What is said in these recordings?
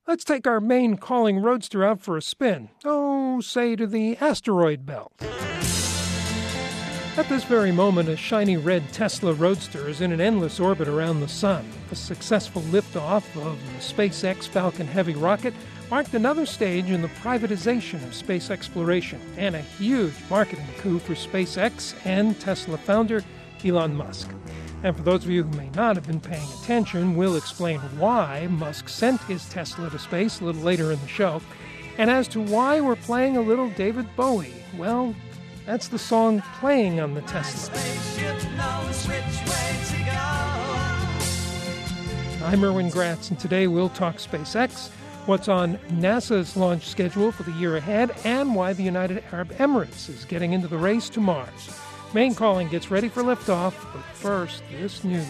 Let's take our Maine Calling Roadster out for a spin. Oh, say to the asteroid belt. At this very moment, a shiny red Tesla Roadster is in an endless orbit around the sun. A successful liftoff of the SpaceX Falcon Heavy rocket marked another stage in the privatization of space exploration and a huge marketing coup for SpaceX and Tesla founder Elon Musk. And for those of you who may not have been paying attention, we'll explain why Musk sent his Tesla to space a little later in the show. And as to why we're playing a little David Bowie, well, that's the song playing on the Tesla. I'm Erwin Gratz, and today we'll talk SpaceX, what's on NASA's launch schedule for the year ahead, and why the United Arab Emirates is getting into the race to Mars. Maine Calling gets ready for liftoff, but first, this news.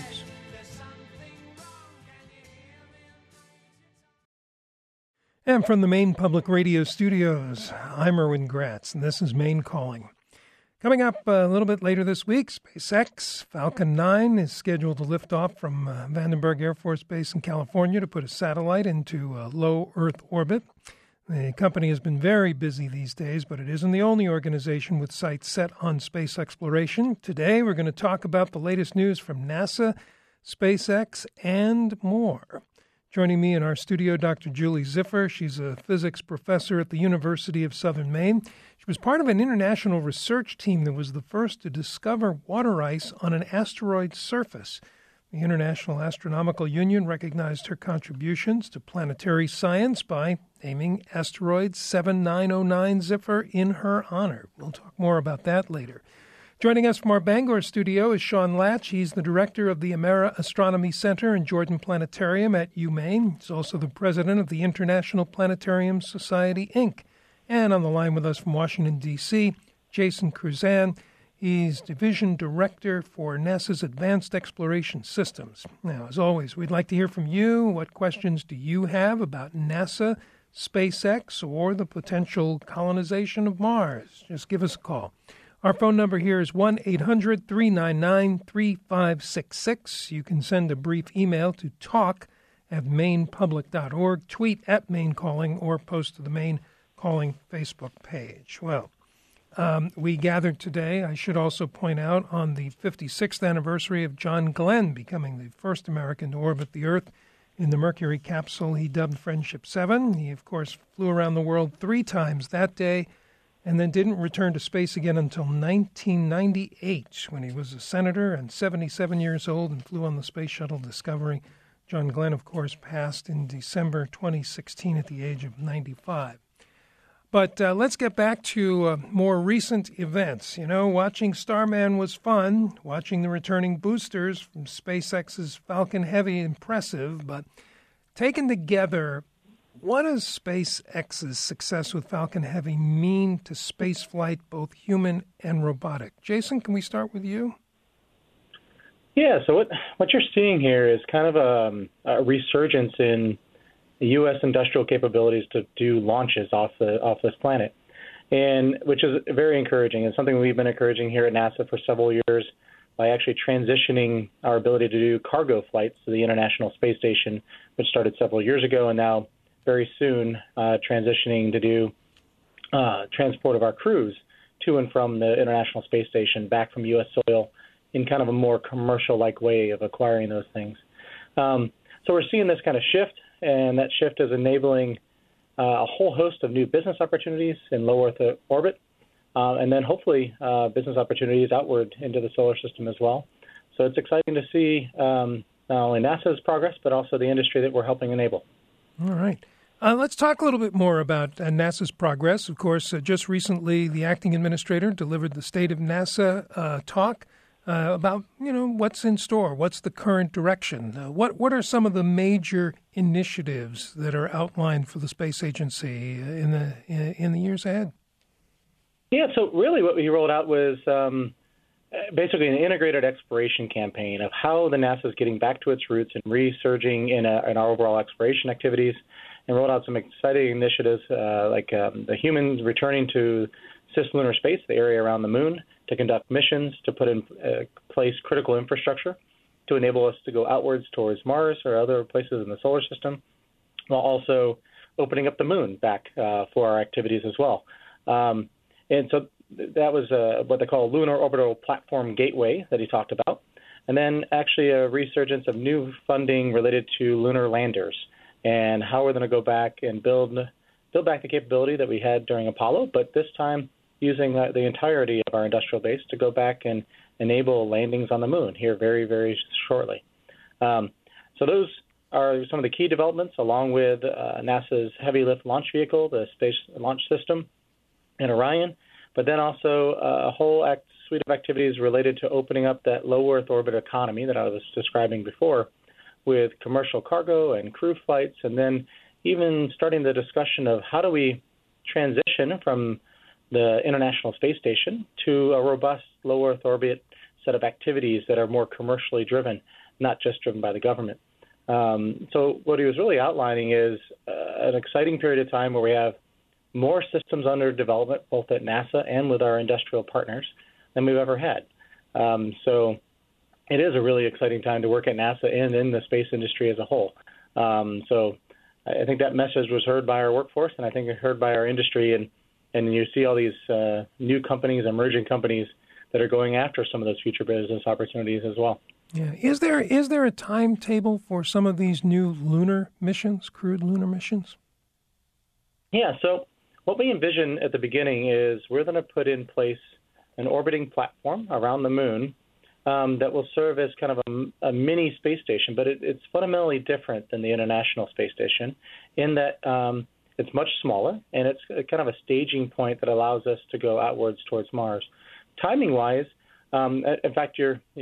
And from the Maine Public Radio studios, I'm Erwin Gratz, and this is Maine Calling. Coming up a little bit later this week, SpaceX Falcon 9 is scheduled to lift off from Vandenberg Air Force Base in California to put a satellite into low Earth orbit. The company has been very busy these days, but it isn't the only organization with sights set on space exploration. Today, we're going to talk about the latest news from NASA, SpaceX, and more. Joining me in our studio, Dr. Julie Ziffer. She's a physics professor at the University of Southern Maine. She was part of an international research team that was the first to discover water ice on an asteroid surface. The International Astronomical Union recognized her contributions to planetary science by naming asteroid 7909 Ziffer in her honor. We'll talk more about that later. Joining us from our Bangor studio is Sean Latch. He's the director of the Amera Astronomy Center and Jordan Planetarium at UMaine. He's also the president of the International Planetarium Society, Inc. And on the line with us from Washington, D.C., Jason Cruzan. He's division director for NASA's Advanced Exploration Systems. Now, as always, we'd like to hear from you. What questions do you have about NASA, SpaceX, or the potential colonization of Mars? Just give us a call. Our phone number here is 1-800-399-3566. You can send a brief email to talk@mainepublic.org, tweet at Maine Calling, or post to the Maine Calling Facebook page. Well, we gathered today, I should also point out, on the 56th anniversary of John Glenn becoming the first American to orbit the Earth in the Mercury capsule he dubbed Friendship 7. He, of course, flew around the world 3 times that day, and then didn't return to space again until 1998, when he was a senator and 77 years old and flew on the Space Shuttle Discovery. John Glenn, of course, passed in December 2016 at the age of 95. But let's get back to more recent events. You know, watching Starman was fun. Watching the returning boosters from SpaceX's Falcon Heavy, impressive. But taken together, what does SpaceX's success with Falcon Heavy mean to spaceflight, both human and robotic? Jason, can we start with you? Yeah, so what you're seeing here is kind of a resurgence in the U.S. industrial capabilities to do launches off this planet, and which is very encouraging. It's something we've been encouraging here at NASA for several years by actually transitioning our ability to do cargo flights to the International Space Station, which started several years ago, and now very soon transitioning to do transport of our crews to and from the International Space Station back from U.S. soil in kind of a more commercial-like way of acquiring those things. So we're seeing this kind of shift, and that shift is enabling a whole host of new business opportunities in low Earth orbit, and then hopefully business opportunities outward into the solar system as well. So it's exciting to see not only NASA's progress, but also the industry that we're helping enable. All right. Let's talk a little bit more about NASA's progress. Of course, just recently, the acting administrator delivered the State of NASA talk about, what's in store, what's the current direction. What are some of the major initiatives that are outlined for the space agency in the years ahead? Yeah, so really what we rolled out was basically an integrated exploration campaign of how the NASA is getting back to its roots and resurging in our overall exploration activities, and rolled out some exciting initiatives like the humans returning to cislunar space, the area around the moon, to conduct missions, to put in place critical infrastructure to enable us to go outwards towards Mars or other places in the solar system, while also opening up the moon back for our activities as well. And so that was what they call a Lunar Orbital Platform Gateway that he talked about. And then actually a resurgence of new funding related to lunar landers and how we're going to go back and build back the capability that we had during Apollo, but this time using the entirety of our industrial base to go back and enable landings on the moon here very, very shortly. So those are some of the key developments, along with NASA's Heavy Lift Launch Vehicle, the Space Launch System, and Orion, but then also a whole suite of activities related to opening up that low Earth orbit economy that I was describing before, with commercial cargo and crew flights, and then even starting the discussion of how do we transition from the International Space Station to a robust low Earth orbit set of activities that are more commercially driven, not just driven by the government. So what he was really outlining is an exciting period of time where we have more systems under development, both at NASA and with our industrial partners, than we've ever had. So it is a really exciting time to work at NASA and in the space industry as a whole. So I think that message was heard by our workforce, and I think it's heard by our industry. And you see all these new companies, emerging companies that are going after some of those future business opportunities as well. Yeah. Is there a timetable for some of these new lunar missions, crewed lunar missions? Yeah, so what we envision at the beginning is we're going to put in place an orbiting platform around the moon that will serve as kind of a mini space station, but it's fundamentally different than the International Space Station in that it's much smaller, and it's kind of a staging point that allows us to go outwards towards Mars. Timing-wise, in fact,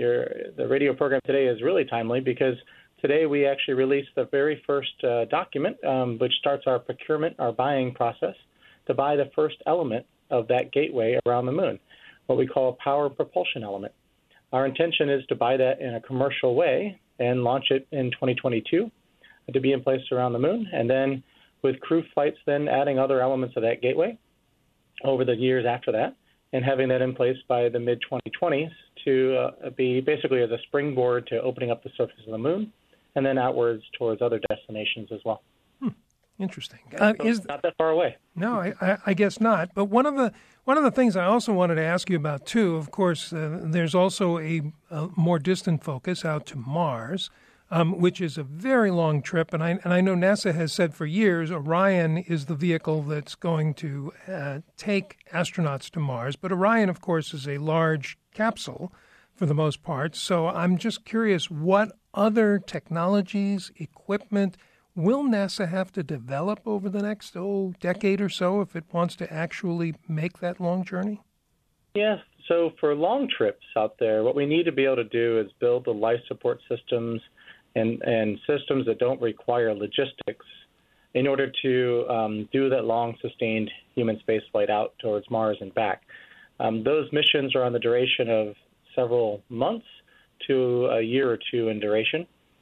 the radio program today is really timely because today we actually released the very first document, which starts our procurement, our buying process, to buy the first element of that gateway around the moon, what we call a power propulsion element. Our intention is to buy that in a commercial way and launch it in 2022 to be in place around the moon, and then with crew flights then adding other elements of that gateway over the years after that, and having that in place by the mid-2020s to be basically as a springboard to opening up the surface of the moon and then outwards towards other destinations as well. Interesting. Is not that far away. No, I guess not. But one of the things I also wanted to ask you about too, of course, there's also a more distant focus out to Mars, which is a very long trip. And I know NASA has said for years Orion is the vehicle that's going to take astronauts to Mars. But Orion, of course, is a large capsule for the most part. So I'm just curious, what other technologies, equipment will NASA have to develop over the next decade or so if it wants to actually make that long journey? Yes. So for long trips out there, what we need to be able to do is build the life support systems and systems that don't require logistics in order to do that long, sustained human space flight out towards Mars and back. Those missions are on the duration of several months to a year or two in duration.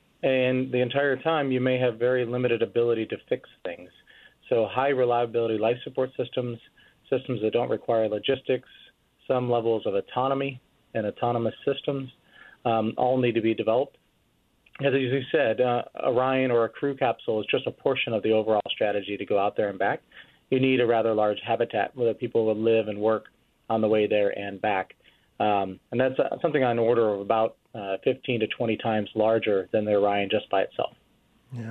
And the entire time, you may have very limited ability to fix things. So high reliability life support systems, systems that don't require logistics, some levels of autonomy and autonomous systems all need to be developed. As you said, Orion or a crew capsule is just a portion of the overall strategy to go out there and back. You need a rather large habitat where people will live and work on the way there and back. And that's something on the order of about 15 to 20 times larger than the Orion just by itself. Yeah.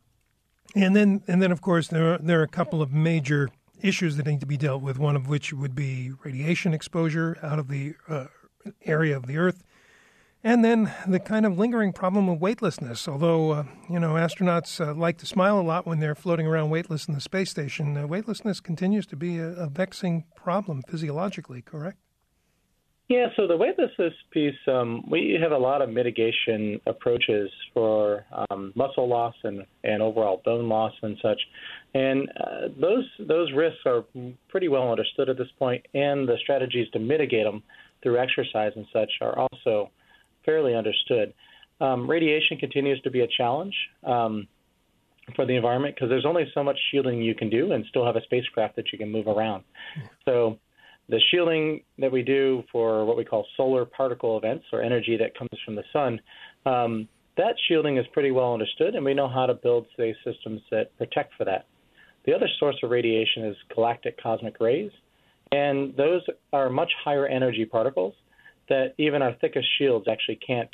And then of course, there are a couple of major issues that need to be dealt with, one of which would be radiation exposure out of the area of the Earth. And then the kind of lingering problem of weightlessness. Although, astronauts like to smile a lot when they're floating around weightless in the space station, weightlessness continues to be a vexing problem physiologically, correct? Yeah, so the weightlessness piece, we have a lot of mitigation approaches for muscle loss and overall bone loss and such. And those risks are pretty well understood at this point, and the strategies to mitigate them through exercise and such are also fairly understood. Radiation continues to be a challenge for the environment because there's only so much shielding you can do and still have a spacecraft that you can move around. So the shielding that we do for what we call solar particle events or energy that comes from the sun, that shielding is pretty well understood, and we know how to build, say, systems that protect for that. The other source of radiation is galactic cosmic rays, and those are much higher energy particles that even our thickest shields actually can't.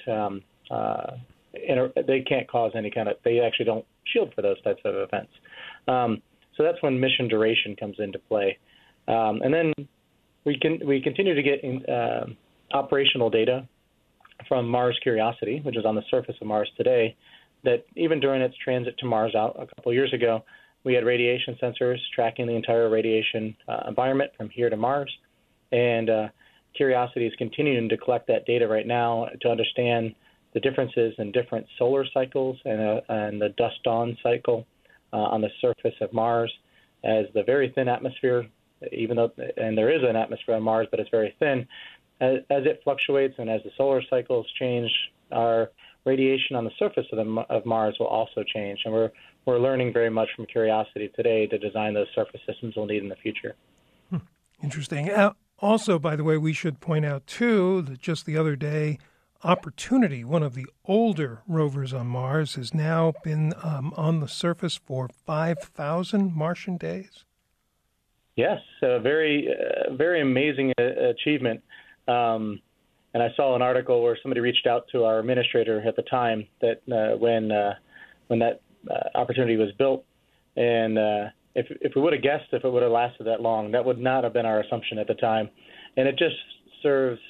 They can't cause any kind of. They actually don't shield for those types of events. So that's when mission duration comes into play, and then we continue to get operational data from Mars Curiosity, which is on the surface of Mars today. That even during its transit to Mars out a couple of years ago, we had radiation sensors tracking the entire radiation environment from here to Mars, and Curiosity is continuing to collect that data right now to understand the differences in different solar cycles and the dusk-dawn cycle on the surface of Mars, as the very thin atmosphere, and there is an atmosphere on Mars, but it's very thin, as it fluctuates and as the solar cycles change, our radiation on the surface of Mars will also change. And we're learning very much from Curiosity today to design those surface systems we'll need in the future. Interesting. Also, by the way, we should point out, too, that just the other day, Opportunity, one of the older rovers on Mars, has now been on the surface for 5,000 Martian days. Yes, a very amazing achievement. And I saw an article where somebody reached out to our administrator at the time that when that Opportunity was built, and if we would have guessed if it would have lasted that long, that would not have been our assumption at the time. And it just serves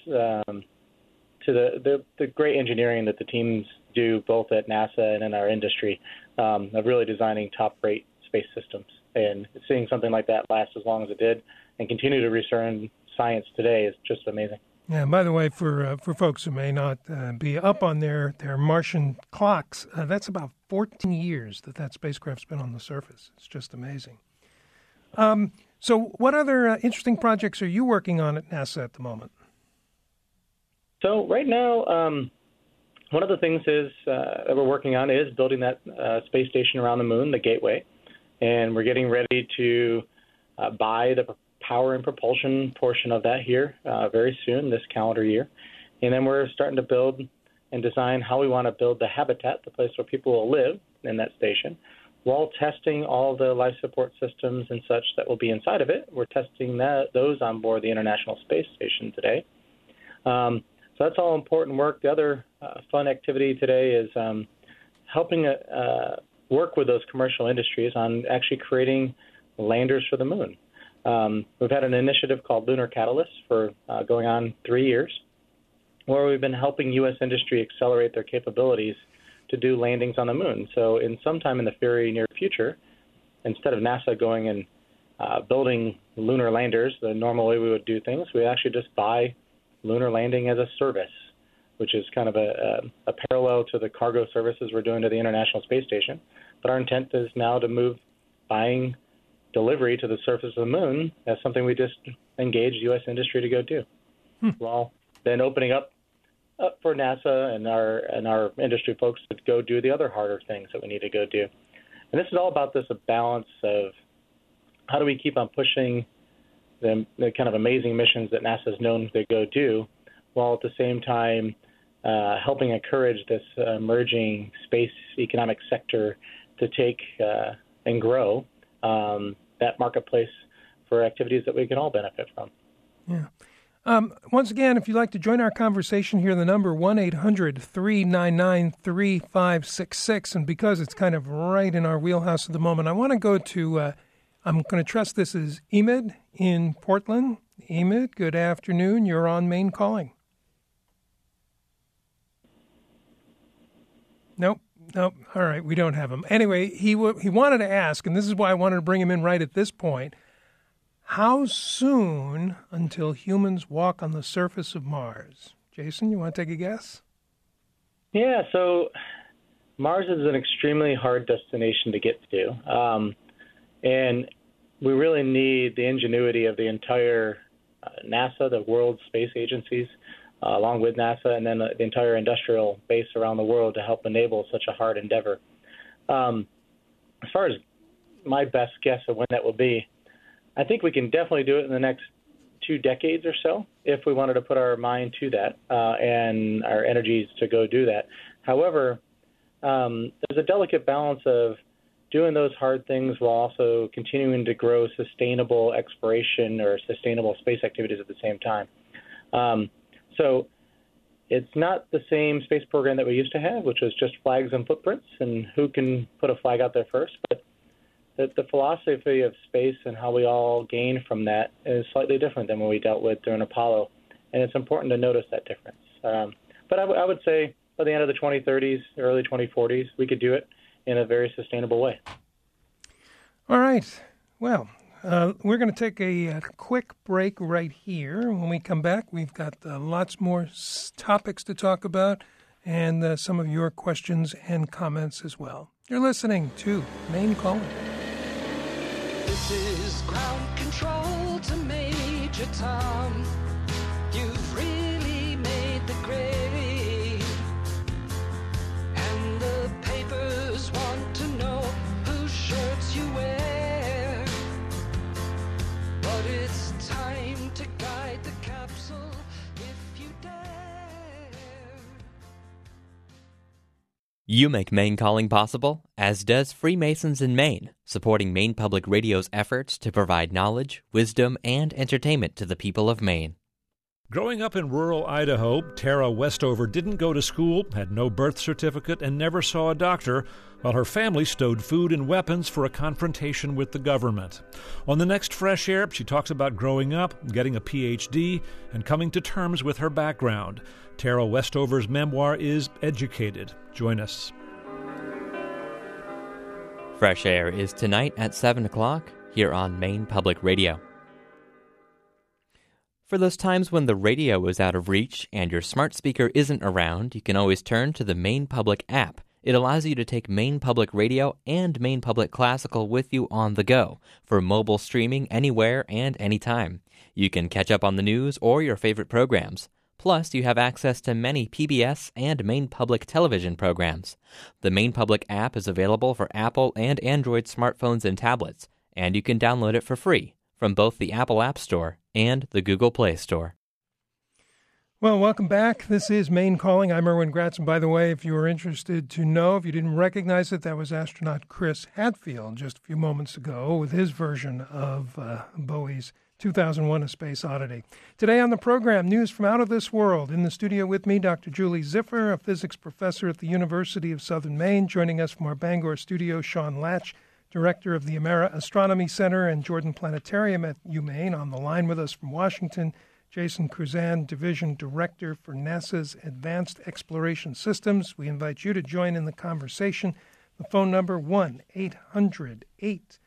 to the great engineering that the teams do both at NASA and in our industry of really designing top-rate space systems. And seeing something like that last as long as it did and continue to return science today is just amazing. Yeah, and by the way, for folks who may not be up on their Martian clocks, that's about 14 years that spacecraft's been on the surface. It's just amazing. So what other interesting projects are you working on at NASA at the moment? So right now, one of the things that we're working on is building that space station around the moon, the Gateway, and we're getting ready to buy the power and propulsion portion of that here very soon, this calendar year. And then we're starting to build and design how we want to build the habitat, the place where people will live in that station, while testing all the life support systems and such that will be inside of it. We're testing those on board the International Space Station today. So that's all important work. The other fun activity today is helping work with those commercial industries on actually creating landers for the moon. We've had an initiative called Lunar Catalyst for going on 3 years, where we've been helping U.S. industry accelerate their capabilities to do landings on the moon. So in sometime in the very near future, instead of NASA going and building lunar landers the normal way we would do things, we actually just buy lunar landing as a service, which is kind of a parallel to the cargo services we're doing to the International Space Station. But our intent is now to move buying delivery to the surface of the moon as something we just engage U.S. industry to go do. Well, then opening up for NASA and our industry folks to go do the other harder things that we need to go do. And this is all about a balance of how do we keep on pushing the kind of amazing missions that NASA is known to go do, while at the same time helping encourage this emerging space economic sector to take and grow that marketplace for activities that we can all benefit from. Yeah. Once again, if you'd like to join our conversation here, the number 1-800-399-3566. And because it's kind of right in our wheelhouse at the moment, I want to go to, I'm going to trust this is Emid in Portland. Emid, good afternoon. You're on Maine Calling. Nope. All right, we don't have him. Anyway, he wanted to ask, and this is why I wanted to bring him in right at this point, how soon until humans walk on the surface of Mars? Jason, you want to take a guess? Yeah, so Mars is an extremely hard destination to get to. And we really need the ingenuity of the entire NASA, the world space agencies, along with NASA, and then the entire industrial base around the world to help enable such a hard endeavor. As far as my best guess of when that will be, I think we can definitely do it in the next 2 decades or so if we wanted to put our mind to that and our energies to go do that. However, there's a delicate balance of doing those hard things while also continuing to grow sustainable exploration or sustainable space activities at the same time. So it's not the same space program that we used to have, which was just flags and footprints and who can put a flag out there first. But the philosophy of space and how we all gain from that is slightly different than what we dealt with during Apollo. And it's important to notice that difference. But I would say by the end of the 2030s, early 2040s, we could do it in a very sustainable way. All right. Well, we're going to take a quick break right here. When we come back, we've got lots more topics to talk about and some of your questions and comments as well. You're listening to Maine Calling. This is ground control to Major Tom. You've really made the grade. And the papers want to know whose shirts you wear. But it's time to guide the capsule if you dare. You make Maine Calling possible, as does Freemasons in Maine, supporting Maine Public Radio's efforts to provide knowledge, wisdom, and entertainment to the people of Maine. Growing up in rural Idaho, Tara Westover didn't go to school, had no birth certificate, and never saw a doctor, while her family stowed food and weapons for a confrontation with the government. On the next Fresh Air, she talks about growing up, getting a Ph.D., and coming to terms with her background. Tara Westover's memoir is Educated. Join us. Fresh Air is tonight at 7 o'clock here on Maine Public Radio. For those times when the radio is out of reach and your smart speaker isn't around, you can always turn to the Maine Public app. It allows you to take Maine Public Radio and Maine Public Classical with you on the go for mobile streaming anywhere and anytime. You can catch up on the news or your favorite programs. Plus, you have access to many PBS and Maine Public television programs. The Maine Public app is available for Apple and Android smartphones and tablets, and you can download it for free from both the Apple App Store and the Google Play Store. Well, welcome back. This is Maine Calling. I'm Erwin Gratz. And by the way, if you were interested to know, if you didn't recognize it, that was astronaut Chris Hadfield just a few moments ago with his version of Bowie's 2001: A Space Oddity. Today on the program, news from out of this world. In the studio with me, Dr. Julie Ziffer, a physics professor at the University of Southern Maine. Joining us from our Bangor studio, Sean Latch, director of the Amera Astronomy Center and Jordan Planetarium at UMaine. On the line with us from Washington, Jason Cruzan, division director for NASA's Advanced Exploration Systems. We invite you to join in the conversation. The phone number, 1-800-399-3566,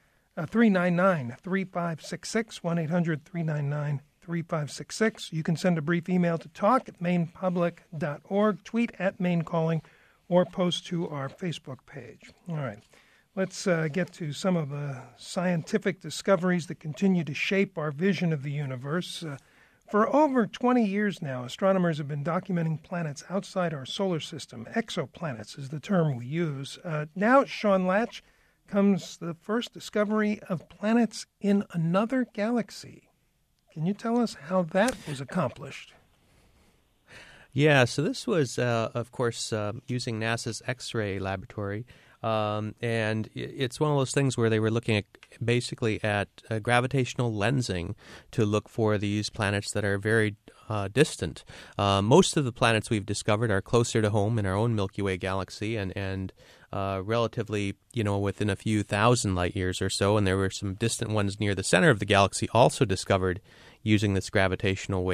1-800-399-3566. You can send a brief email to talk@mainepublic.org, tweet @MaineCalling, or post to our Facebook page. All right. Let's get to some of the scientific discoveries that continue to shape our vision of the universe. For over 20 years now, astronomers have been documenting planets outside our solar system. Exoplanets is the term we use. Now, Sean Latch, comes the first discovery of planets in another galaxy. Can you tell us how that was accomplished? Yeah, so this was, of course, using NASA's X-ray laboratory. And it's one of those things where they were looking at basically at gravitational lensing to look for these planets that are very distant. Most of the planets we've discovered are closer to home in our own Milky Way galaxy and relatively, within a few thousand light years or so. And there were some distant ones near the center of the galaxy also discovered using this gravitational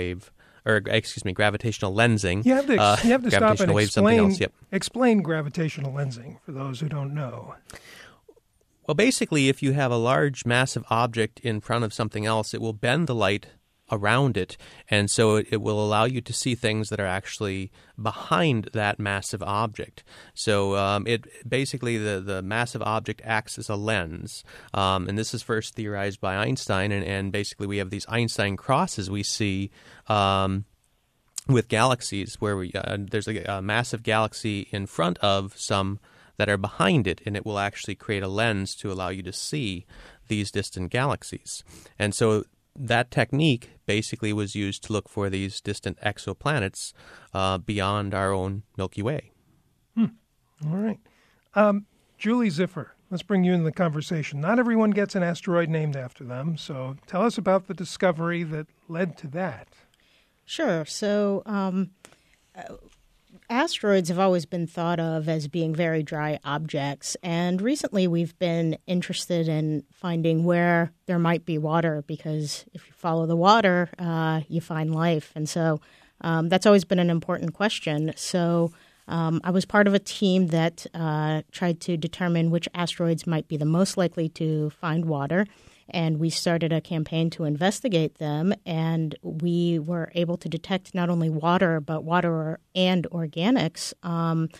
lensing. You have to stop and explain gravitational lensing for those who don't know. Well, basically, if you have a large, massive object in front of something else, it will bend the light around it, and so it will allow you to see things that are actually behind that massive object. So it basically the massive object acts as a lens, and this is first theorized by Einstein, and basically we have these Einstein crosses we see with galaxies where there's a massive galaxy in front of some that are behind it, and it will actually create a lens to allow you to see these distant galaxies. And so that technique basically was used to look for these distant exoplanets beyond our own Milky Way. All right. Julie Ziffer, let's bring you into the conversation. Not everyone gets an asteroid named after them, so tell us about the discovery that led to that. Sure. So asteroids have always been thought of as being very dry objects, and recently we've been interested in finding where there might be water, because if you follow the water, you find life. And so that's always been an important question. So I was part of a team that tried to determine which asteroids might be the most likely to find water, and we started a campaign to investigate them, and we were able to detect not only water, but water and organics on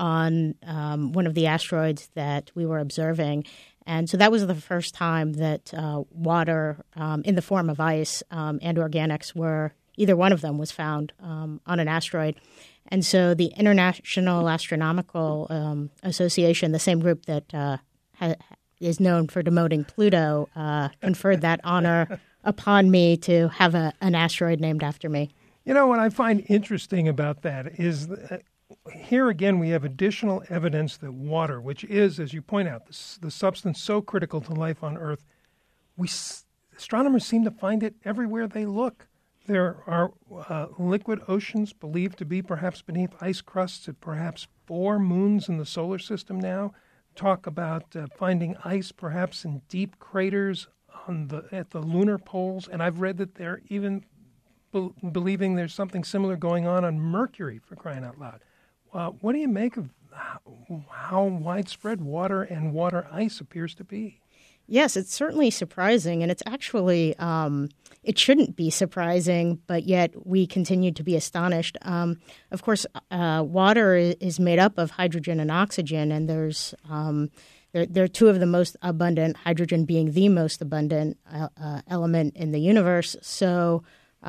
one of the asteroids that we were observing. And so that was the first time that water in the form of ice and organics were, either one of them was found on an asteroid. And so the International Astronomical Association, the same group that is known for demoting Pluto, conferred that honor upon me to have an asteroid named after me. You know, what I find interesting about that is here again we have additional evidence that water, which is, as you point out, the substance so critical to life on Earth, astronomers seem to find it everywhere they look. There are liquid oceans believed to be perhaps beneath ice crusts at perhaps 4 moons in the solar system now. Talk about finding ice perhaps in deep craters at the lunar poles. And I've read that they're even believing there's something similar going on Mercury, for crying out loud. What do you make of how widespread water and water ice appears to be? Yes, it's certainly surprising, and it's actually, it shouldn't be surprising, but yet we continue to be astonished. Of course, water is made up of hydrogen and oxygen, and there are two of the most abundant, hydrogen being the most abundant element in the universe. So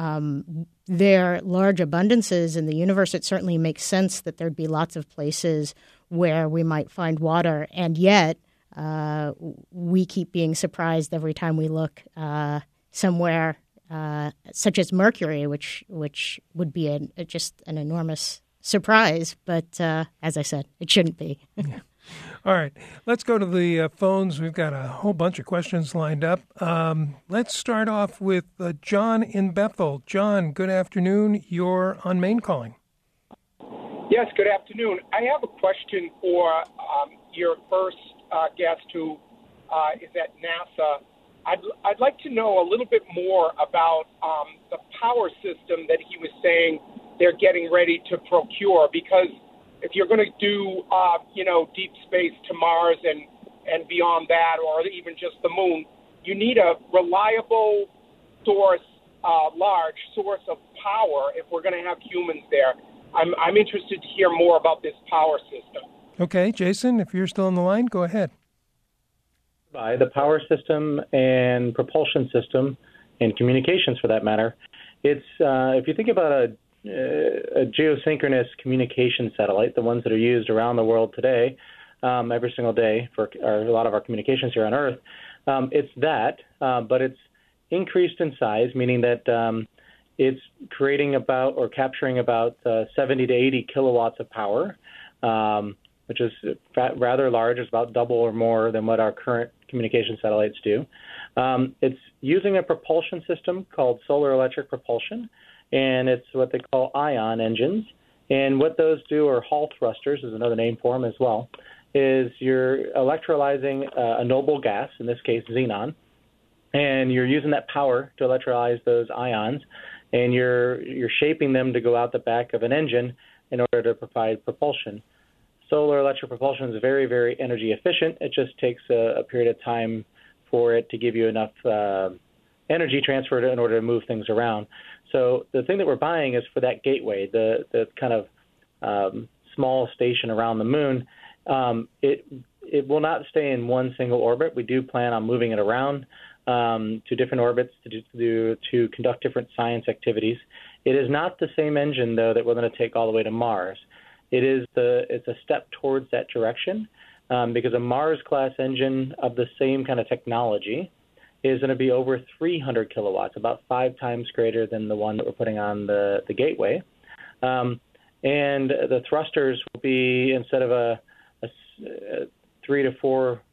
there are large abundances in the universe. It certainly makes sense that there'd be lots of places where we might find water, and yet we keep being surprised every time we look somewhere, such as Mercury, which would be just an enormous surprise. But as I said, it shouldn't be. Yeah. All right, let's go to the phones. We've got a whole bunch of questions lined up. Let's start off with John in Bethel. John, good afternoon. You're on Maine Calling. Yes, good afternoon. I have a question for your first guest who is at NASA. I'd like to know a little bit more about the power system that he was saying they're getting ready to procure, because if you're going to do, deep space to Mars and beyond that, or even just the moon, you need a reliable source, large source of power if we're going to have humans there. I'm interested to hear more about this power system. Okay, Jason, if you're still on the line, go ahead. By the power system and propulsion system and communications, for that matter, it's if you think about a geosynchronous communication satellite, the ones that are used around the world today, every single day for a lot of our communications here on Earth, it's that, but it's increased in size, meaning that it's creating about or capturing about 70 to 80 kilowatts of power, which is rather large. It's about double or more than what our current communication satellites do. It's using a propulsion system called solar electric propulsion, and it's what they call ion engines. And what those do, or Hall thrusters is another name for them as well, is you're electrolyzing a noble gas, in this case xenon, and you're using that power to electrolyze those ions, and you're shaping them to go out the back of an engine in order to provide propulsion. Solar electric propulsion is very, very energy efficient. It just takes a period of time for it to give you enough energy transfer in order to move things around. So the thing that we're buying is for that gateway, the kind of small station around the moon. It will not stay in one single orbit. We do plan on moving it around to different orbits to conduct different science activities. It is not the same engine, though, that we're going to take all the way to Mars. It's a step towards that direction, because a Mars-class engine of the same kind of technology is going to be over 300 kilowatts, about 5 times greater than the one that we're putting on the Gateway. And the thrusters will be, instead of a 3 to 4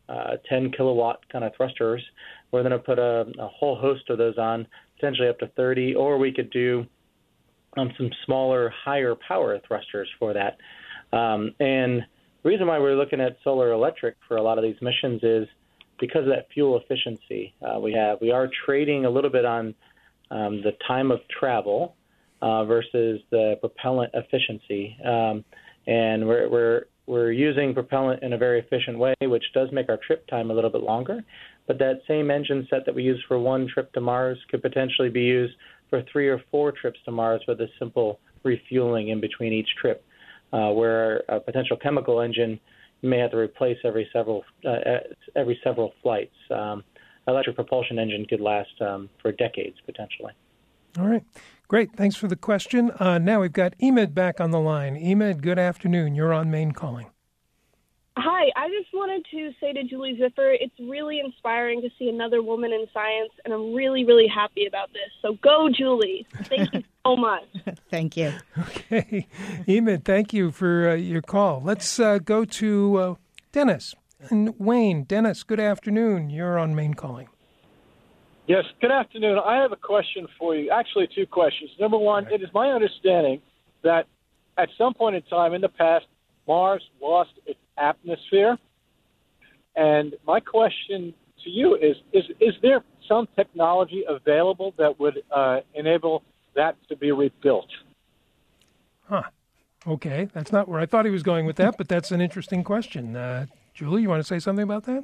10 kilowatt kind of thrusters. We're going to put a whole host of those on, potentially up to 30, or we could do some smaller, higher power thrusters for that. And the reason why we're looking at solar electric for a lot of these missions is because of that fuel efficiency we are trading a little bit on the time of travel versus the propellant efficiency, and we're using propellant in a very efficient way, which does make our trip time a little bit longer. But that same engine set that we use for one trip to Mars could potentially be used for 3 or 4 trips to Mars with a simple refueling in between each trip, where a potential chemical engine you may have to replace every several flights. Electric propulsion engine could last for decades, potentially. All right. Great. Thanks for the question. Now we've got Emid back on the line. Emid, good afternoon. You're on Maine Calling. Hi. I just wanted to say to Julie Ziffer, it's really inspiring to see another woman in science, and I'm really, really happy about this. So go, Julie. Thank you so much. Thank you. Okay. Emid, thank you for your call. Let's go to Dennis and Wayne. Dennis, good afternoon. You're on Maine Calling. Yes, good afternoon. I have a question for you. Actually, 2 questions. Number one, it is my understanding that at some point in time in the past, Mars lost its atmosphere. And my question to you is there some technology available that would enable that to be rebuilt? Huh. Okay. That's not where I thought he was going with that, but that's an interesting question. Julie, you want to say something about that?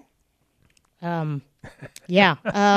Yeah.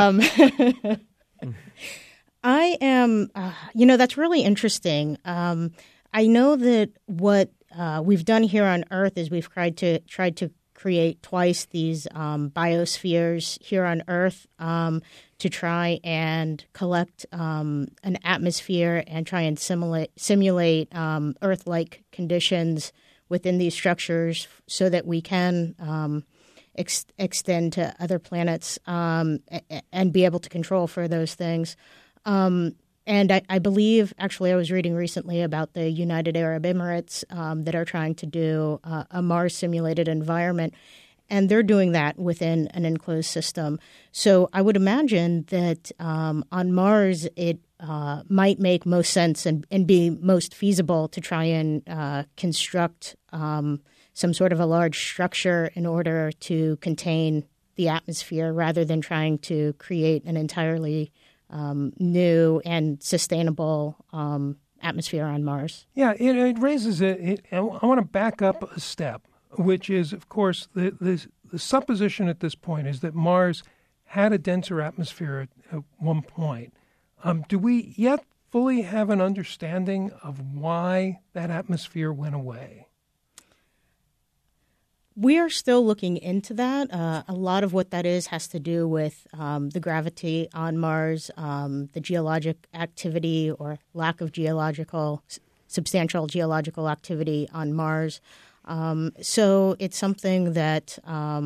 I am, that's really interesting. I know that what we've done here on Earth is we've tried to create twice these biospheres here on Earth to try and collect an atmosphere and try and simulate Earth-like conditions within these structures so that we can extend to other planets and be able to control for those things. And I believe, actually, I was reading recently about the United Arab Emirates that are trying to do a Mars simulated environment, and they're doing that within an enclosed system. So I would imagine that on Mars it might make most sense and be most feasible to try and construct some sort of a large structure in order to contain the atmosphere rather than trying to create an entirely new and sustainable atmosphere on Mars. Yeah, it raises it. I want to back up a step, which is, of course, the supposition at this point is that Mars had a denser atmosphere at one point. Do we yet fully have an understanding of why that atmosphere went away? We are still looking into that. A lot of what that is has to do with the gravity on Mars, the geologic activity or lack of substantial geological activity on Mars. So it's something that,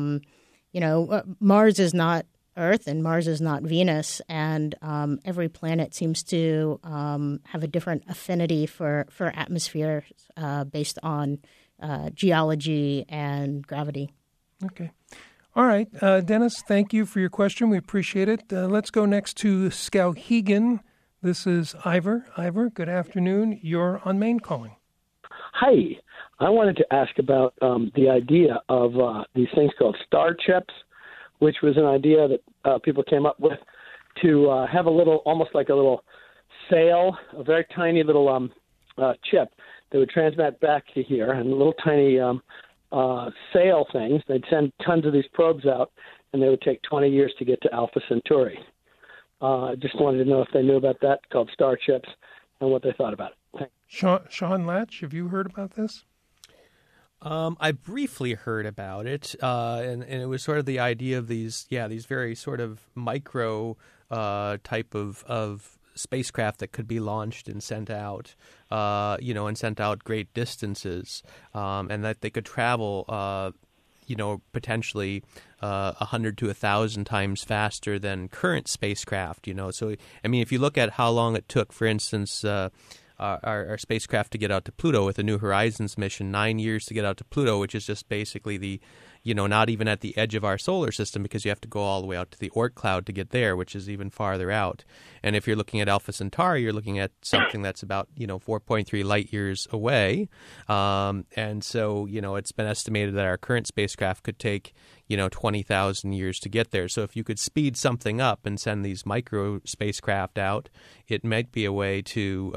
Mars is not Earth and Mars is not Venus, and every planet seems to have a different affinity for atmosphere based on geology and gravity. Okay. All right. Dennis, thank you for your question. We appreciate it. Let's go next to Skowhegan. This is Ivor. Ivor, good afternoon. You're on Maine Calling. Hi. I wanted to ask about the idea of these things called star chips, which was an idea that people came up with to have a little, almost like a little sail, a very tiny little chip that would transmit back to here, and little tiny sail things. They'd send tons of these probes out, and they would take 20 years to get to Alpha Centauri. I just wanted to know if they knew about that, called star chips, and what they thought about it. Sean Latch, have you heard about this? I briefly heard about it, and it was sort of the idea of these very sort of micro type of spacecraft that could be launched and sent out, and sent out great distances, and that they could travel, potentially 100 to 1,000 times faster than current spacecraft. So I mean, if you look at how long it took, for instance, our spacecraft to get out to Pluto with the New Horizons mission, 9 years to get out to Pluto, which is just basically the not even at the edge of our solar system, because you have to go all the way out to the Oort cloud to get there, which is even farther out. And if you're looking at Alpha Centauri, you're looking at something that's about 4.3 light years away. And so it's been estimated that our current spacecraft could take 20,000 years to get there. So if you could speed something up and send these micro spacecraft out, it might be a way to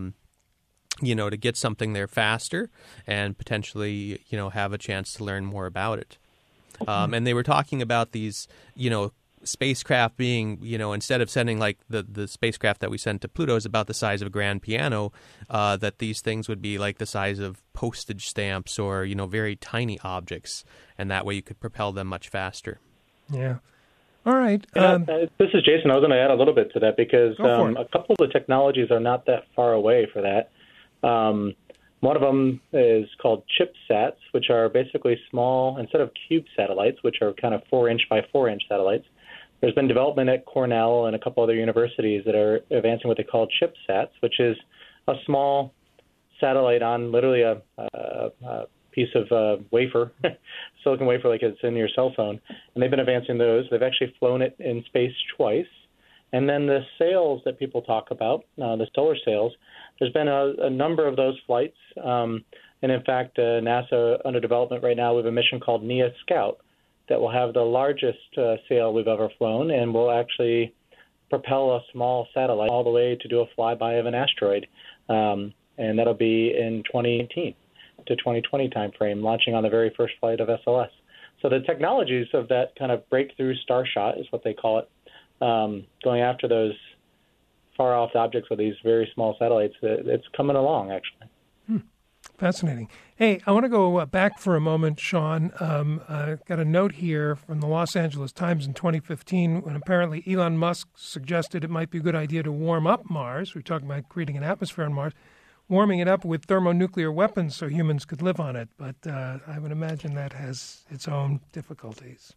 to get something there faster and potentially have a chance to learn more about it. And they were talking about these spacecraft being, instead of sending like the spacecraft that we sent to Pluto is about the size of a grand piano, that these things would be like the size of postage stamps or, very tiny objects. And that way you could propel them much faster. Yeah. All right. This is Jason. I was going to add a little bit to that because a couple of the technologies are not that far away for that. One of them is called ChipSats, which are basically small, instead of cube satellites, which are kind of 4-inch by 4-inch satellites. There's been development at Cornell and a couple other universities that are advancing what they call ChipSats, which is a small satellite on literally a piece of wafer, silicon wafer like it's in your cell phone. And they've been advancing those. They've actually flown it in space twice. And then the sails that people talk about, the solar sails, there's been a number of those flights. And in fact, NASA, under development right now, we have a mission called NEA Scout that will have the largest sail we've ever flown and will actually propel a small satellite all the way to do a flyby of an asteroid. And that'll be in 2018 to 2020 timeframe, launching on the very first flight of SLS. So the technologies of that kind of breakthrough starshot is what they call it, going after those far-off objects with these very small satellites, it's coming along, actually. Fascinating. Hey, I want to go back for a moment, Sean. I got a note here from the Los Angeles Times in 2015 when apparently Elon Musk suggested it might be a good idea to warm up Mars. We're talking about creating an atmosphere on Mars, warming it up with thermonuclear weapons so humans could live on it. But I would imagine that has its own difficulties.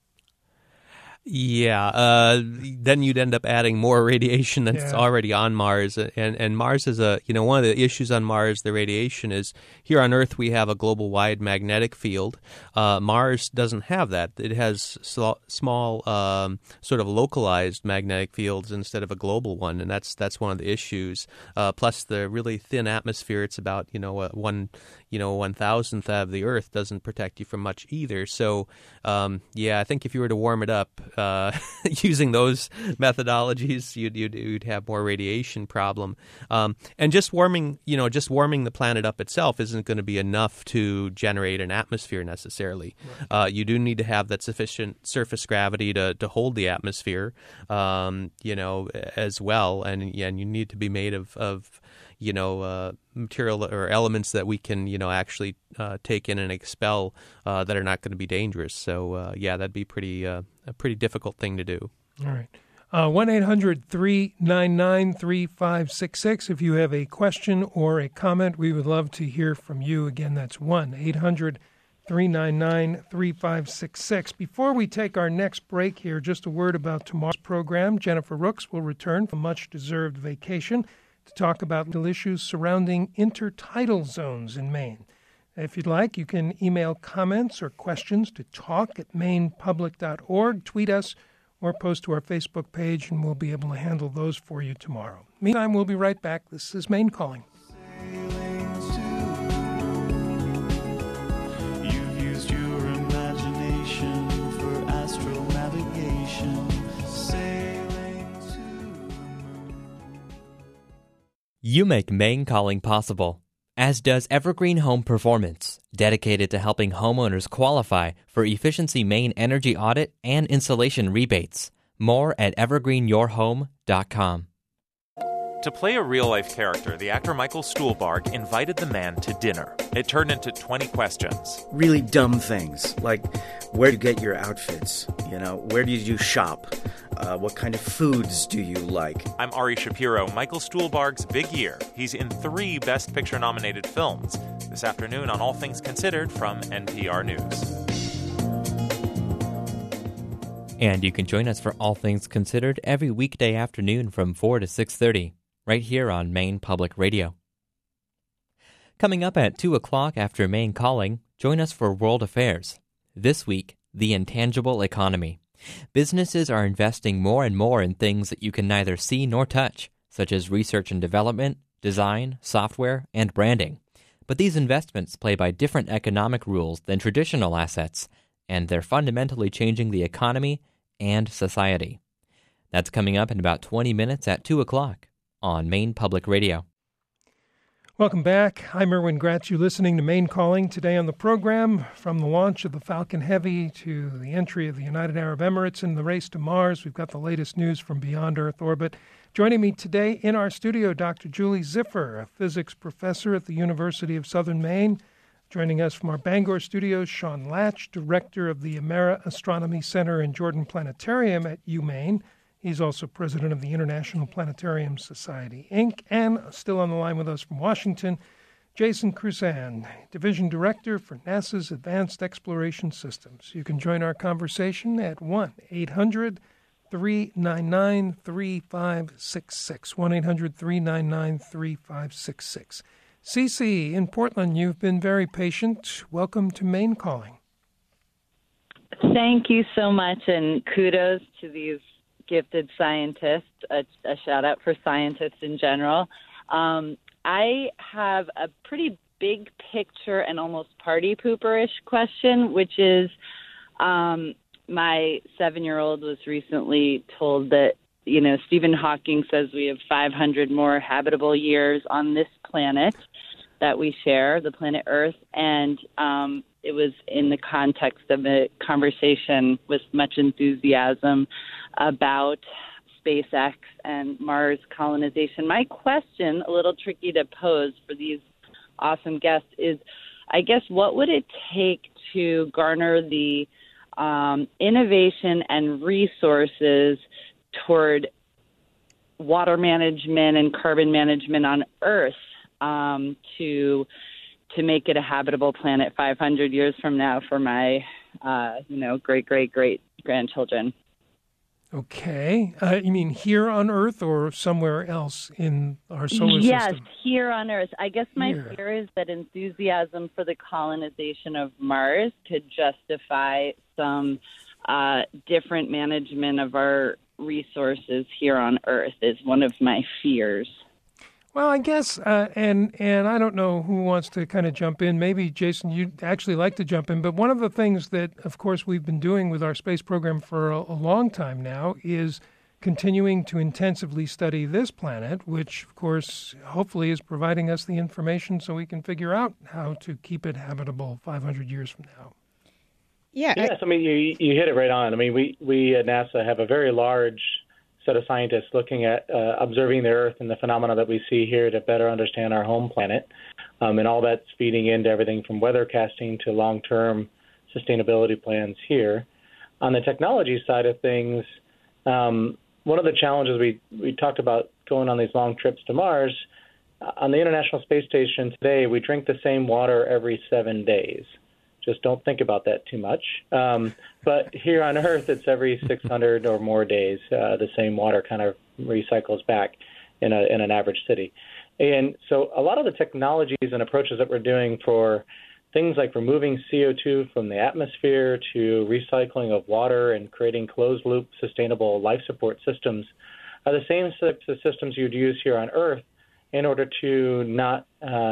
Yeah, then you'd end up adding more radiation that's already on Mars. And Mars is one of the issues on Mars, the radiation, is here on Earth we have a global wide magnetic field. Mars doesn't have that. It has small sort of localized magnetic fields instead of a global one, and that's one of the issues. Plus the really thin atmosphere, it's about 1/1000th of the Earth, doesn't protect you from much either. So I think if you were to warm it up using those methodologies, you'd have more radiation problem. And just warming the planet up itself isn't going to be enough to generate an atmosphere necessarily. Right. You do need to have that sufficient surface gravity to hold the atmosphere, as well. And you need to be made of material or elements that we can, actually take in and expel that are not going to be dangerous. So, that'd be a pretty difficult thing to do. All right. 1-800-399-3566. If you have a question or a comment, we would love to hear from you. Again, that's 1-800-399-3566. Before we take our next break here, just a word about tomorrow's program. Jennifer Rooks will return from much-deserved vacation to talk about issues surrounding intertidal zones in Maine. If you'd like, you can email comments or questions to talk@mainepublic.org, tweet us, or post to our Facebook page, and we'll be able to handle those for you tomorrow. Meantime, we'll be right back. This is Maine Calling. You've used your imagination for astral navigation. You make Maine Calling possible, as does Evergreen Home Performance, dedicated to helping homeowners qualify for Efficiency Maine Energy Audit and installation rebates. More at evergreenyourhome.com. To play a real-life character, the actor Michael Stuhlbarg invited the man to dinner. It turned into 20 questions. Really dumb things, like where do you get your outfits? Where do you shop? What kind of foods do you like? I'm Ari Shapiro. Michael Stuhlbarg's big year. He's in 3 Best Picture-nominated films. This afternoon on All Things Considered from NPR News. And you can join us for All Things Considered every weekday afternoon from 4 to 6:30, right here on Maine Public Radio. Coming up at 2 o'clock after Maine Calling, join us for World Affairs. This week, the intangible economy. Businesses are investing more and more in things that you can neither see nor touch, such as research and development, design, software, and branding. But these investments play by different economic rules than traditional assets, and they're fundamentally changing the economy and society. That's coming up in about 20 minutes at 2 o'clock on Maine Public Radio. Welcome back. I'm Erwin Gratz. You're listening to Maine Calling. Today on the program, from the launch of the Falcon Heavy to the entry of the United Arab Emirates in the race to Mars, we've got the latest news from beyond Earth orbit. Joining me today in our studio, Dr. Julie Ziffer, a physics professor at the University of Southern Maine. Joining us from our Bangor studios, Sean Latch, director of the Amera Astronomy Center and Jordan Planetarium at UMaine. He's also president of the International Planetarium Society, Inc., and still on the line with us from Washington, Jason Cruzan, Division Director for NASA's Advanced Exploration Systems. You can join our conversation at 1-800-399-3566, 1-800-399-3566. Cece in Portland, you've been very patient. Welcome to Maine Calling. Thank you so much, and kudos to these gifted scientists, a shout out for scientists in general. I have a pretty big picture and almost party pooperish question, which is my 7-year-old was recently told that, Stephen Hawking says we have 500 more habitable years on this planet that we share, the planet Earth, and it was in the context of a conversation with much enthusiasm about SpaceX and Mars colonization. My question, a little tricky to pose for these awesome guests, is, I guess, what would it take to garner the innovation and resources toward water management and carbon management on Earth to make it a habitable planet 500 years from now for my, great-great-great-grandchildren? Okay. You mean here on Earth or somewhere else in our solar yes, system? Yes, here on Earth. I guess my fear is that enthusiasm for the colonization of Mars could justify some different management of our resources here on Earth is one of my fears. Well, I guess, and I don't know who wants to kind of jump in. Maybe, Jason, you'd actually like to jump in. But one of the things that, of course, we've been doing with our space program for a long time now is continuing to intensively study this planet, which, of course, hopefully is providing us the information so we can figure out how to keep it habitable 500 years from now. Yeah. Yes, I mean, you hit it right on. I mean, we at NASA have a very large set of scientists looking at observing the Earth and the phenomena that we see here to better understand our home planet. And all that's feeding into everything from weathercasting to long-term sustainability plans here. On the technology side of things, one of the challenges we talked about going on these long trips to Mars, on the International Space Station today, we drink the same water every 7 days. Just don't think about that too much. But here on Earth, it's every 600 or more days. The same water kind of recycles back in an average city. And so a lot of the technologies and approaches that we're doing for things like removing CO2 from the atmosphere to recycling of water and creating closed-loop sustainable life support systems are the same types of systems you'd use here on Earth in order to not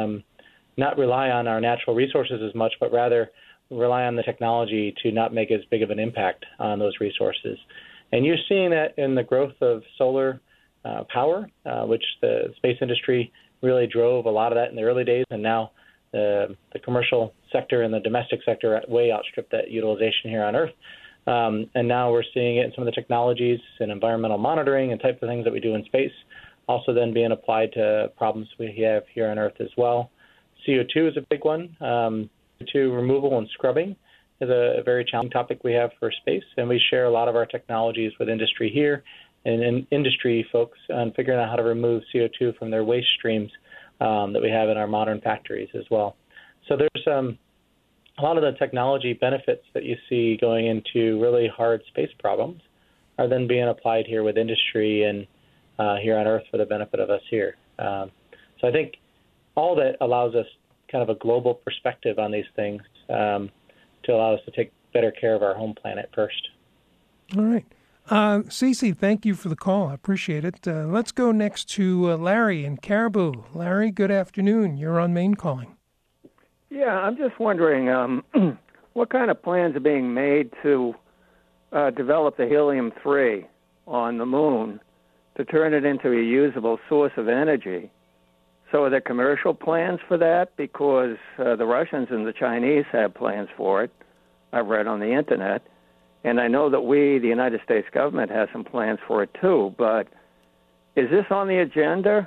rely on our natural resources as much, but rather rely on the technology to not make as big of an impact on those resources. And you're seeing that in the growth of solar power, which the space industry really drove a lot of that in the early days, and now the commercial sector and the domestic sector way outstrip that utilization here on Earth. And now we're seeing it in some of the technologies and environmental monitoring and types of things that we do in space, also then being applied to problems we have here on Earth as well. CO2 is a big one. CO2 removal and scrubbing is a very challenging topic we have for space, and we share a lot of our technologies with industry here and industry folks on figuring out how to remove CO2 from their waste streams that we have in our modern factories as well. So there's a lot of the technology benefits that you see going into really hard space problems are then being applied here with industry and here on Earth for the benefit of us here. So I think all that allows us kind of a global perspective on these things to allow us to take better care of our home planet first. All right. Cece, thank you for the call. I appreciate it. Let's go next to Larry in Caribou. Larry, good afternoon. You're on Maine Calling. Yeah, I'm just wondering what kind of plans are being made to develop the helium-3 on the moon to turn it into a usable source of energy. So are there commercial plans for that? Because the Russians and the Chinese have plans for it, I've read on the Internet. And I know that the United States government, has some plans for it too. But is this on the agenda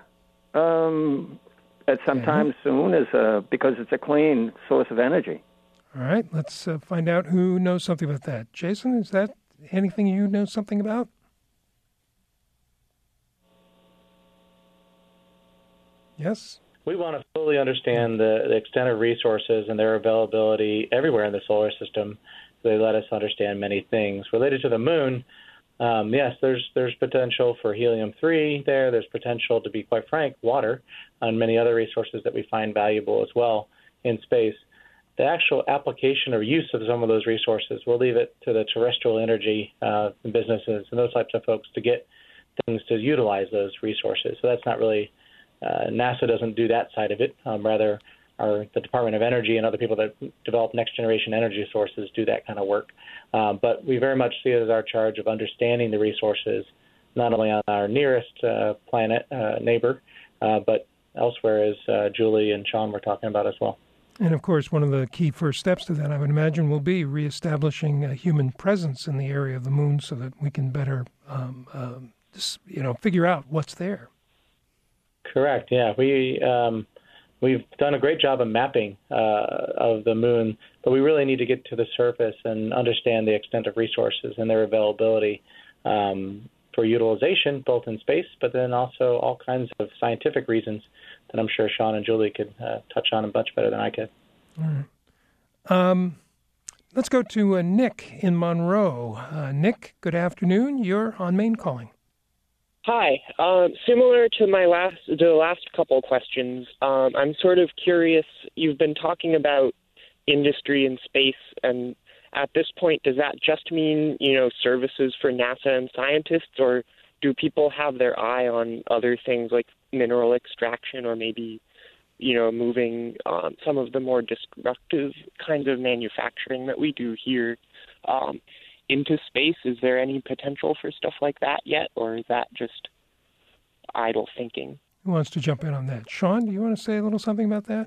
at some time soon? Because it's a clean source of energy. All right, let's find out who knows something about that. Jason, is that anything you know something about? Yes? We want to fully understand the extent of resources and their availability everywhere in the solar system. They let us understand many things. Related to the moon, yes, there's potential for helium-3 there. There's potential, to be quite frank, water and many other resources that we find valuable as well in space. The actual application or use of some of those resources, we'll leave it to the terrestrial energy businesses and those types of folks to get things to utilize those resources. So that's not really, NASA doesn't do that side of it. Rather, the Department of Energy and other people that develop next-generation energy sources do that kind of work. But we very much see it as our charge of understanding the resources, not only on our nearest planet, neighbor, but elsewhere, as Julie and Sean were talking about as well. And, of course, one of the key first steps to that, I would imagine, will be reestablishing a human presence in the area of the moon so that we can better, figure out what's there. Correct, yeah. We've done a great job of mapping of the moon, but we really need to get to the surface and understand the extent of resources and their availability for utilization, both in space, but then also all kinds of scientific reasons that I'm sure Sean and Julie could touch on much better than I could. All right. Let's go to Nick in Monroe. Nick, good afternoon. You're on Maine Calling. Hi. Similar to the last couple questions, I'm sort of curious. You've been talking about industry and space, and at this point, does that just mean, services for NASA and scientists, or do people have their eye on other things like mineral extraction or maybe, moving some of the more destructive kinds of manufacturing that we do here into space? Is there any potential for stuff like that yet, or is that just idle thinking? Who wants to jump in on that? Sean, do you want to say a little something about that?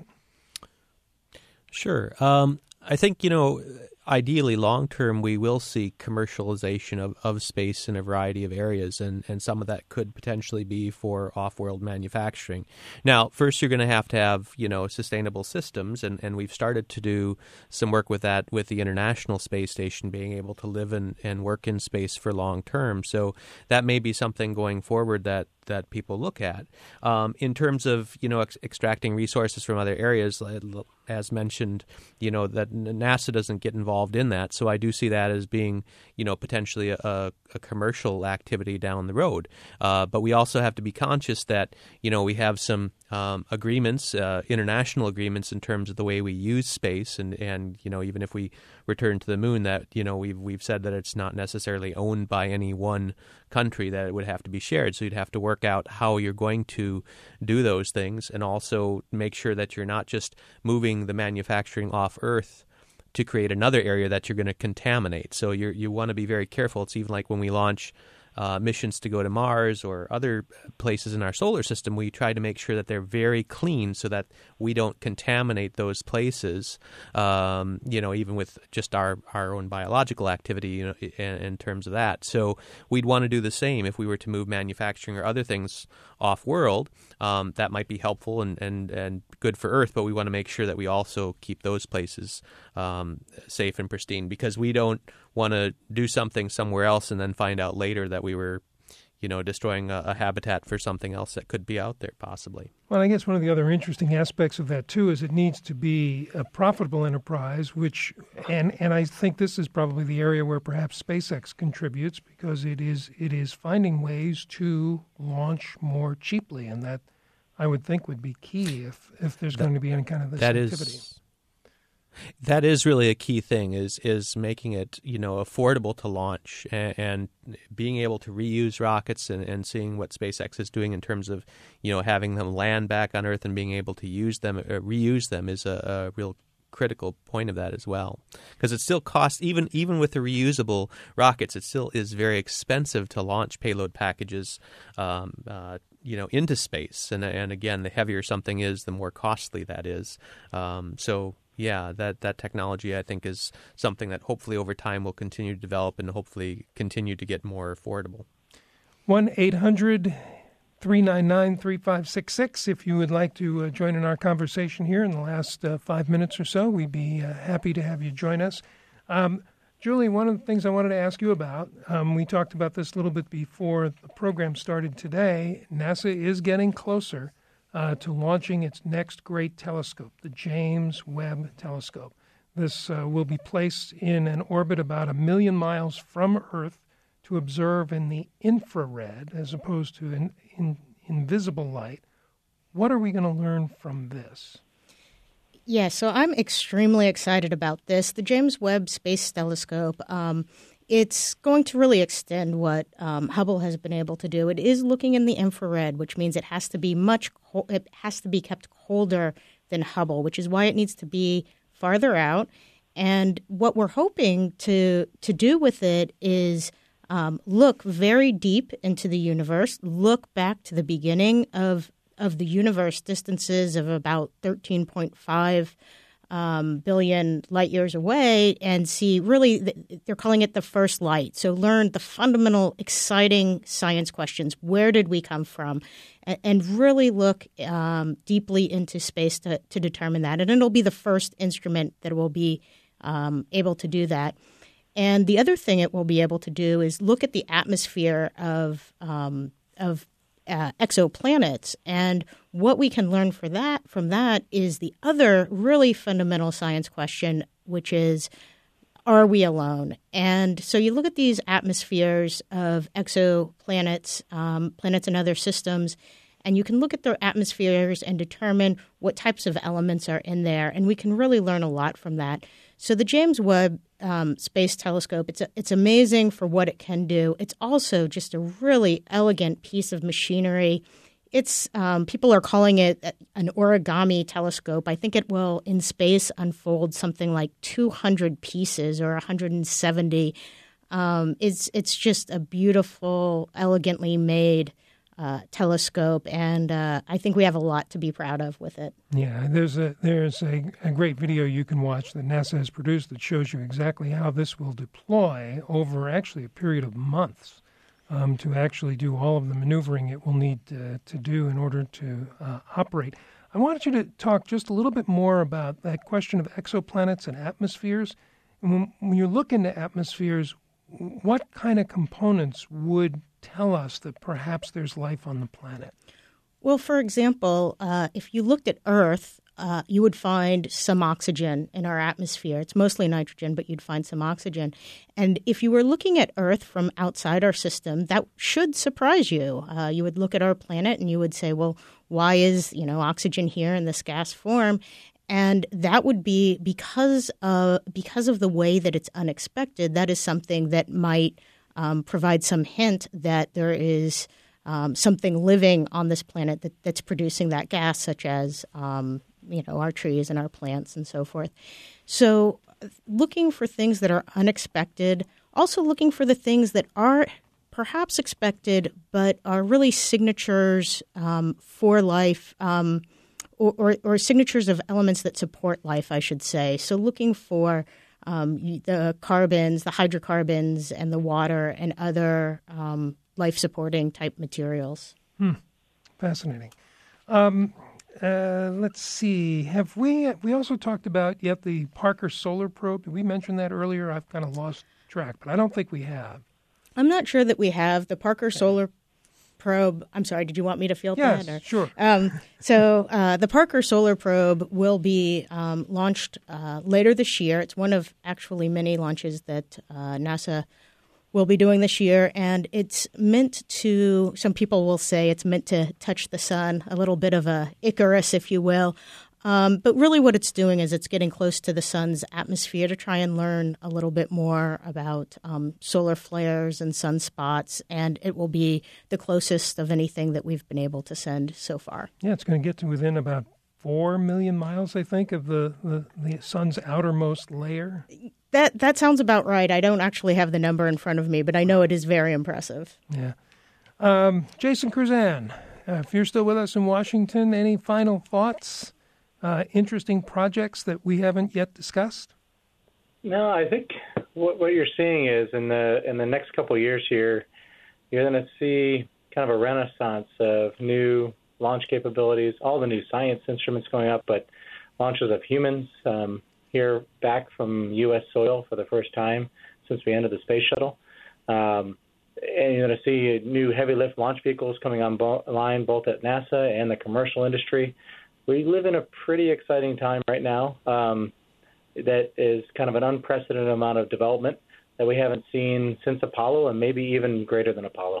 Sure. I think, ideally, long-term, we will see commercialization of space in a variety of areas, and some of that could potentially be for off-world manufacturing. Now, first, you're going to have, sustainable systems, and we've started to do some work with that with the International Space Station being able to live and work in space for long-term. So that may be something going forward that people look at. In terms of, extracting resources from other areas, as mentioned, that NASA doesn't get involved in that. So I do see that as being, potentially a commercial activity down the road. But we also have to be conscious that, we have some agreements, international agreements in terms of the way we use space. And even if we return to the moon, that, we've said that it's not necessarily owned by any one country, that it would have to be shared. So you'd have to work out how you're going to do those things, and also make sure that you're not just moving the manufacturing off Earth to create another area that you're going to contaminate. So you want to be very careful. It's even like when we launch missions to go to Mars or other places in our solar system, we try to make sure that they're very clean so that we don't contaminate those places, even with just our own biological activity, in terms of that. So we'd want to do the same if we were to move manufacturing or other things off-world. That might be helpful and good for Earth, but we want to make sure that we also keep those places safe and pristine, because we don't want to do something somewhere else and then find out later that we were, destroying a habitat for something else that could be out there possibly. Well, I guess one of the other interesting aspects of that, too, is it needs to be a profitable enterprise, and I think this is probably the area where perhaps SpaceX contributes, because it is finding ways to launch more cheaply, and that I would think would be key if there's going to be any kind of this activity. That is really a key thing, is making it, affordable to launch and being able to reuse rockets and seeing what SpaceX is doing in terms of, having them land back on Earth and being able to use them, reuse them is a real critical point of that as well. Because it still costs, even with the reusable rockets, it still is very expensive to launch payload packages into space. And again, the heavier something is, the more costly that is. Yeah, that technology, I think, is something that hopefully over time will continue to develop and hopefully continue to get more affordable. 1-800-399-3566. If you would like to join in our conversation here in the last 5 minutes or so, we'd be happy to have you join us. Julie, one of the things I wanted to ask you about, we talked about this a little bit before the program started today. NASA is getting closer to launching its next great telescope, the James Webb Telescope. This will be placed in an orbit about 1 million miles from Earth to observe in the infrared as opposed to in invisible light. What are we going to learn from this? Yeah, so I'm extremely excited about this. The James Webb Space Telescope, it's going to really extend what Hubble has been able to do. It is looking in the infrared, which means it has to be kept colder than Hubble, which is why it needs to be farther out. And what we're hoping to do with it is look very deep into the universe, look back to the beginning of the universe, distances of about 13.5 billion light years away, and see really, they're calling it the first light. So learn the fundamental, exciting science questions. Where did we come from? And really look deeply into space to determine that. And it'll be the first instrument that will be able to do that. And the other thing it will be able to do is look at the atmosphere of exoplanets, and what we can learn from that is the other really fundamental science question, which is, are we alone? And so you look at these atmospheres of exoplanets, planets and other systems, and you can look at their atmospheres and determine what types of elements are in there, and we can really learn a lot from that. So the James Webb Space Telescope, it's amazing for what it can do. It's also just a really elegant piece of machinery. It's people are calling it an origami telescope. I think it will, in space, unfold something like 200 pieces or 170. It's just a beautiful, elegantly made telescope, and I think we have a lot to be proud of with it. Yeah, there's a great video you can watch that NASA has produced that shows you exactly how this will deploy over actually a period of months to actually do all of the maneuvering it will need to do in order to operate. I wanted you to talk just a little bit more about that question of exoplanets and atmospheres. And when you look into atmospheres, what kind of components would tell us that perhaps there's life on the planet? Well, for example, if you looked at Earth, you would find some oxygen in our atmosphere. It's mostly nitrogen, but you'd find some oxygen. And if you were looking at Earth from outside our system, that should surprise you. You would look at our planet and you would say, well, why is oxygen here in this gas form? And that would be because of the way that it's unexpected. That is something that might provide some hint that there is something living on this planet that's producing that gas, such as our trees and our plants and so forth. So looking for things that are unexpected, also looking for the things that are perhaps expected but are really signatures for life, or signatures of elements that support life, I should say. So looking for the carbons, the hydrocarbons, and the water and other life-supporting type materials. Fascinating. Let's see. Have we also talked about yet the Parker Solar Probe? Did we mention that earlier? I've kind of lost track, but I don't think we have. I'm not sure that we have. The Parker Solar Probe, I'm sorry, did you want me to field that? Yes, sure. So the Parker Solar Probe will be launched later this year. It's one of actually many launches that NASA will be doing this year, and it's meant to, some people will say it's meant to touch the sun, a little bit of a Icarus, if you will. But really what it's doing is it's getting close to the sun's atmosphere to try and learn a little bit more about solar flares and sunspots, and it will be the closest of anything that we've been able to send so far. Yeah, it's going to get to within about 4 million miles, I think, of the sun's outermost layer. That sounds about right. I don't actually have the number in front of me, but I know it is very impressive. Yeah. Jason Cruzan, if you're still with us in Washington, any final thoughts? Interesting projects that we haven't yet discussed? No, I think what you're seeing is in the next couple of years here, you're going to see kind of a renaissance of new launch capabilities, all the new science instruments going up, but launches of humans here back from U.S. soil for the first time since we ended the space shuttle. And you're going to see new heavy lift launch vehicles coming online both at NASA and the commercial industry. We live in a pretty exciting time right now that is kind of an unprecedented amount of development that we haven't seen since Apollo and maybe even greater than Apollo.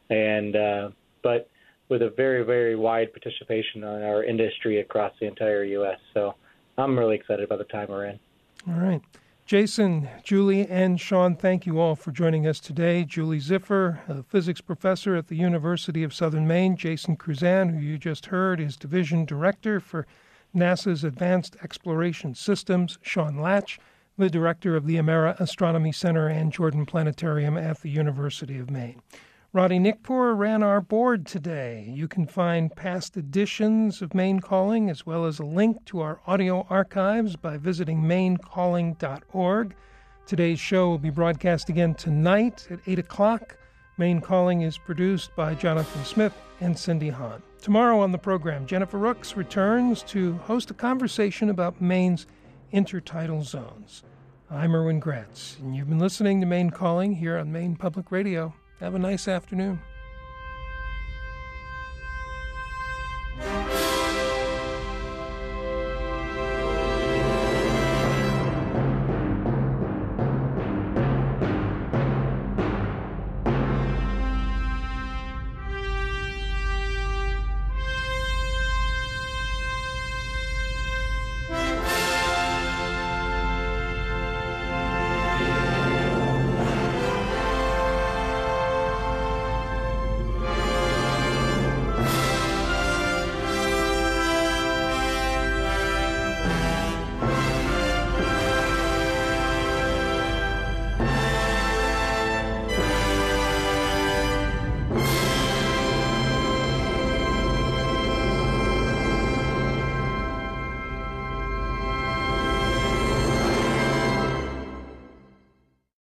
And but with a very, very wide participation on our industry across the entire U.S. So I'm really excited about the time we're in. All right. Jason, Julie, and Sean, thank you all for joining us today. Julie Ziffer, a physics professor at the University of Southern Maine. Jason Cruzan, who you just heard, is Division Director for NASA's Advanced Exploration Systems. Sean Latch, the Director of the Amera Astronomy Center and Jordan Planetarium at the University of Maine. Roddy Nickpour ran our board today. You can find past editions of Maine Calling as well as a link to our audio archives by visiting mainecalling.org. Today's show will be broadcast again tonight at 8 o'clock. Maine Calling is produced by Jonathan Smith and Cindy Hahn. Tomorrow on the program, Jennifer Rooks returns to host a conversation about Maine's intertidal zones. I'm Erwin Gratz, and you've been listening to Maine Calling here on Maine Public Radio. Have a nice afternoon.